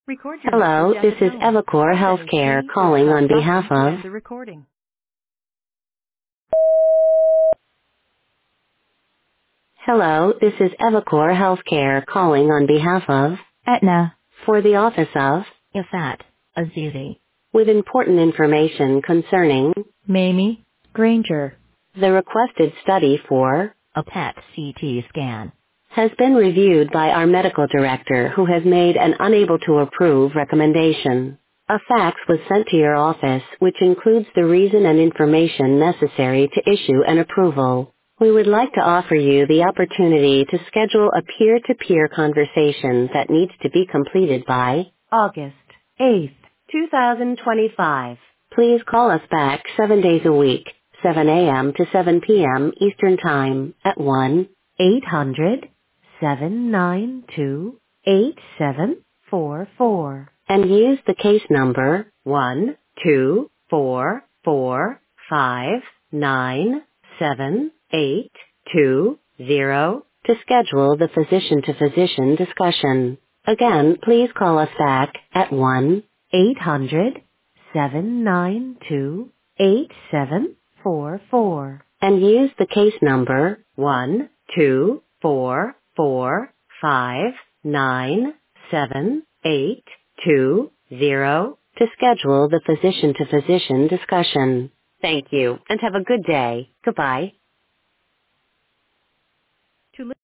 Record your Hello, message at this the is tone. Evacor Say Healthcare "Please" or calling press on behalf button to of. end the recording. Hello, this is Evacor Healthcare calling on behalf of. Aetna. For the office of. Ifat. Azizi. With important information concerning. Mamie. Granger. The requested study for. A PET CT scan. Has been reviewed by our medical director who has made an unable to approve recommendation. A fax was sent to your office which includes the reason and information necessary to issue an approval. We would like to offer you the opportunity to schedule a peer-to-peer conversation that needs to be completed by August 8th, 2025. Please call us back 7 days a week, 7 a.m. to 7 p.m. Eastern Time at 1-800-792-8744 and use the case number 124459782 to schedule the physician-to-physician discussion. Again, please call us back at 1-800-792-8744 and use the case number 124459782 to schedule the physician-to-physician discussion. Thank you and have a good day. Goodbye. To